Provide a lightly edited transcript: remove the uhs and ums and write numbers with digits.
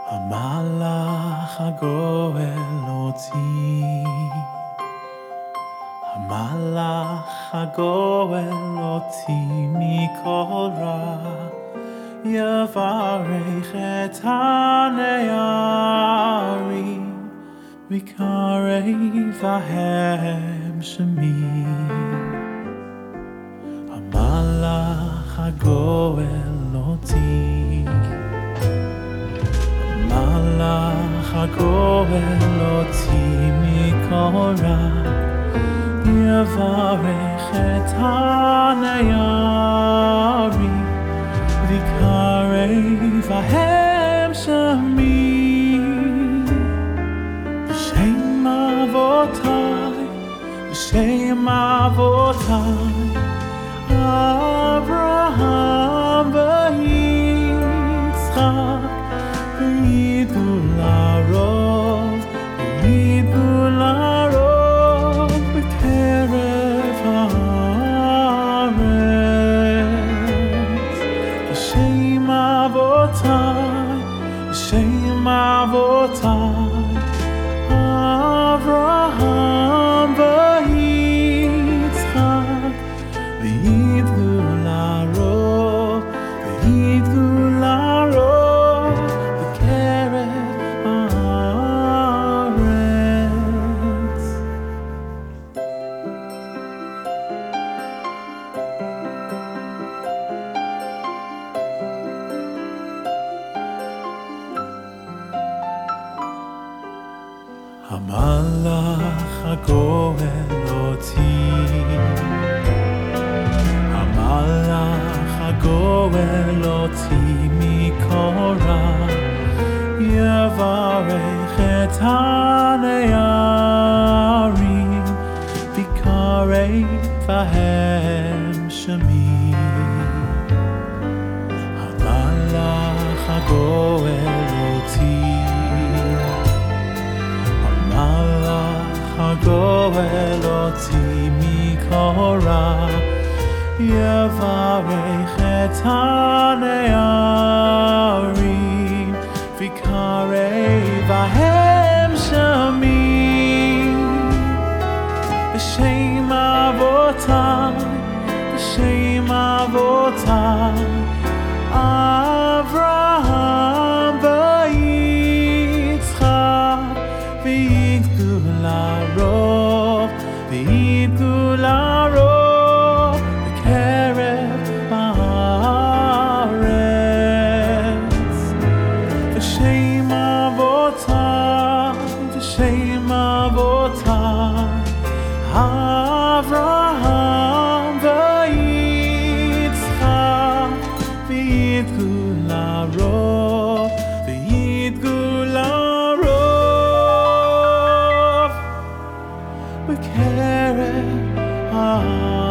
המלאך הגואל אותי, המלאך הגואל אותי מכל רע, יברך את הנערים, ויקרב בהם שמי. המלאך הגואל אותי, המלאך הגואל אותי מכל רע, יברך את הנערים, ויקרב בהם שמי. בשם אבותיי, בשם אבותיי, אברהם ויצחק, וידעו לרוב, וידעו לרוב בקרב הארץ. בשם אבותיי, בשם אבותיי, אברהם ויצחק, וידעו לרוב, וידעו לרוב בקרב הארץ. המלאך הגואל אותי, המלאך הגואל אותי מכל רע, יברך את הנערים, ויקרב בהם שמי. המלאך הגואל אותי, המלאך הגואל אותי מכל רע, יברך את הנערים, ויקרב בהם שמי. בשם אבותיי, בשם אבותיי, אברהם ויצחק, וידעו לרוב, וידעו לרוב בקרב הארץ. בשם אבותיי, בשם אבותיי, אברהם ויצחק, וידעו לרוב, וידעו לרוב בקרב הארץ.